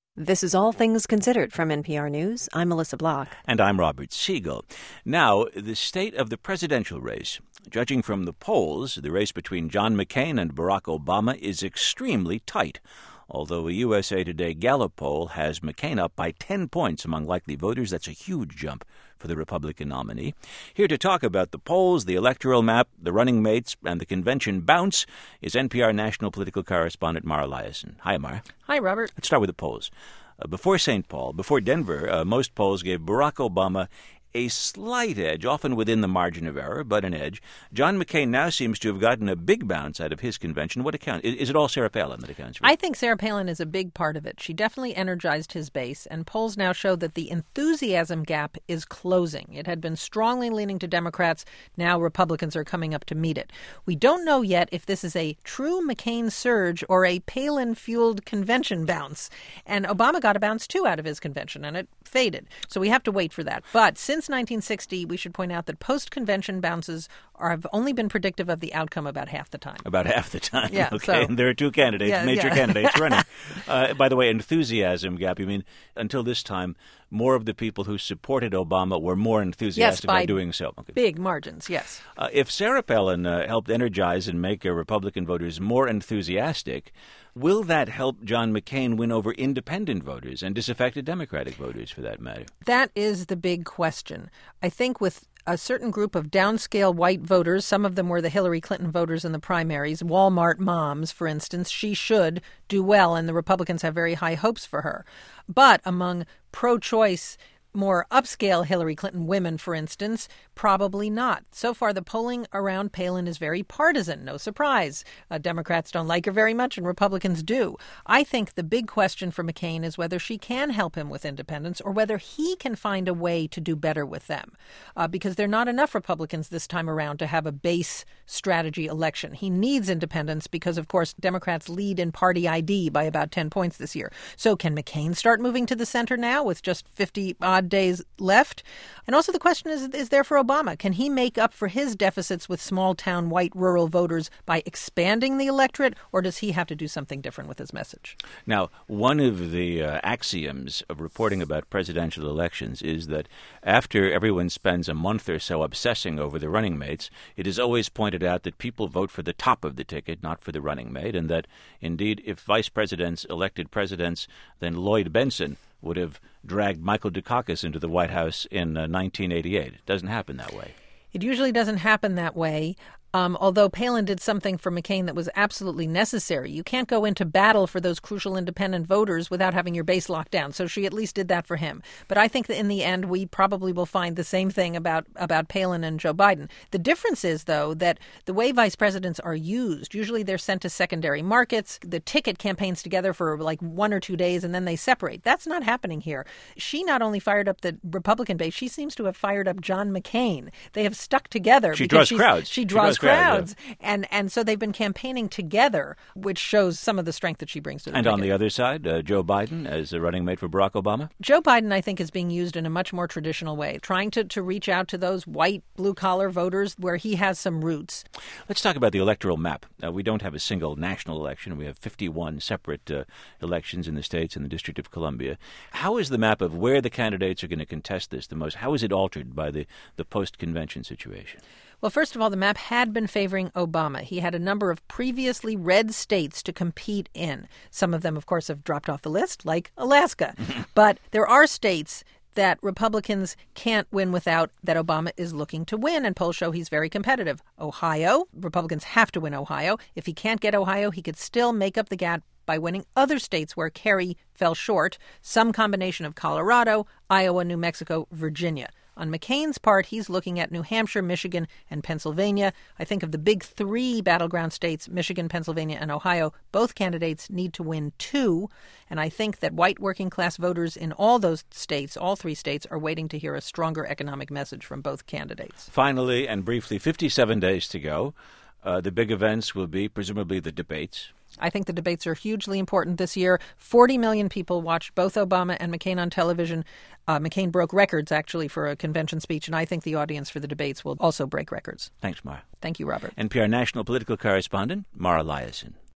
This is All Things Considered from NPR News. I'm Melissa Block. And I'm Robert Siegel. Now, the state of the presidential race. Judging from the polls, the race between John McCain and Barack Obama is extremely tight. Although a USA Today Gallup poll has McCain up by 10 points among likely voters, that's a huge jump for the Republican nominee. Here to talk about the polls, the electoral map, the running mates, and the convention bounce is NPR national political correspondent Mara Liasson. Hi, Mara. Hi, Robert. Let's start with the polls. Before St. Paul, before Denver, most polls gave Barack Obama a slight edge, often within the margin of error, but an edge. John McCain now seems to have gotten a big bounce out of his convention. What account? Is it all Sarah Palin that accounts for it? I think Sarah Palin is a big part of it. She definitely energized his base, and polls now show that the enthusiasm gap is closing. It had been strongly leaning to Democrats. Now Republicans are coming up to meet it. We don't know yet if this is a true McCain surge or a Palin-fueled convention bounce. And Obama got a bounce, too, out of his convention, and it faded. So we have to wait for that. But since 1960, we should point out that post-convention bounces have only been predictive of the outcome about half the time. About half the time. Yeah, okay. So, and there are two candidates, major candidates running. By the way, enthusiasm gap, you mean until this time, more of the people who supported Obama were more enthusiastic by doing so. Okay. Big margins, yes. If Sarah Palin helped energize and make Republican voters more enthusiastic, will that help John McCain win over independent voters and disaffected Democratic voters, for that matter? That is the big question. I think with a certain group of downscale white voters, some of them were the Hillary Clinton voters in the primaries, Walmart moms, for instance, she should do well, and the Republicans have very high hopes for her. But among pro-choice, more upscale Hillary Clinton women, for instance, probably not. So far, the polling around Palin is very partisan. No surprise. Democrats don't like her very much, and Republicans do. I think the big question for McCain is whether she can help him with independents or whether he can find a way to do better with them. Because there are not enough Republicans this time around to have a base strategy election. He needs independents because, of course, Democrats lead in party ID by about 10 points this year. So can McCain start moving to the center now with just 50-odd days left? And also the question is there for Obama? Can he make up for his deficits with small-town white rural voters by expanding the electorate, or does he have to do something different with his message? Now, one of the axioms of reporting about presidential elections is that after everyone spends a month or so obsessing over the running mates, it is always pointed out that people vote for the top of the ticket, not for the running mate, and that, indeed, if vice presidents elected presidents, then Lloyd Bentsen would have dragged Michael Dukakis into the White House in 1988. It doesn't happen that way. It usually doesn't happen that way. Although Palin did something for McCain that was absolutely necessary. You can't go into battle for those crucial independent voters without having your base locked down. So she at least did that for him. But I think that in the end, we probably will find the same thing about Palin and Joe Biden. The difference is, though, that the way vice presidents are used, usually they're sent to secondary markets. The ticket campaigns together for like 1 or 2 days and then they separate. That's not happening here. She not only fired up the Republican base, she seems to have fired up John McCain. They have stuck together. She draws crowds. She draws crowds. Yeah. And so they've been campaigning together, which shows some of the strength that she brings to the And ticket. on the other side, Joe Biden as a running mate for Barack Obama? Joe Biden, I think, is being used in a much more traditional way, trying to reach out to those white, blue-collar voters where he has some roots. Let's talk about the electoral map. We don't have a single national election. We have 51 separate elections in the states and the District of Columbia. How is the map of where the candidates are going to contest this the most? How is it altered by the post-convention situation? Well, first of all, the map had been favoring Obama. He had a number of previously red states to compete in. Some of them, of course, have dropped off the list, like Alaska. But there are states that Republicans can't win without, that Obama is looking to win, and polls show he's very competitive. Ohio, Republicans have to win Ohio. If he can't get Ohio, he could still make up the gap by winning other states where Kerry fell short, some combination of Colorado, Iowa, New Mexico, Virginia. On McCain's part, he's looking at New Hampshire, Michigan, and Pennsylvania. I think of the big 3 battleground states, Michigan, Pennsylvania, and Ohio, both candidates need to win 2. And I think that white working-class voters in all those states, all 3 states, are waiting to hear a stronger economic message from both candidates. Finally, and briefly, 57 days to go. The big events will be presumably the debates. I think the debates are hugely important this year. 40 million people watched both Obama and McCain on television. McCain broke records, actually, for a convention speech, and I think the audience for the debates will also break records. Thanks, Mara. Thank you, Robert. NPR national political correspondent Mara Liasson.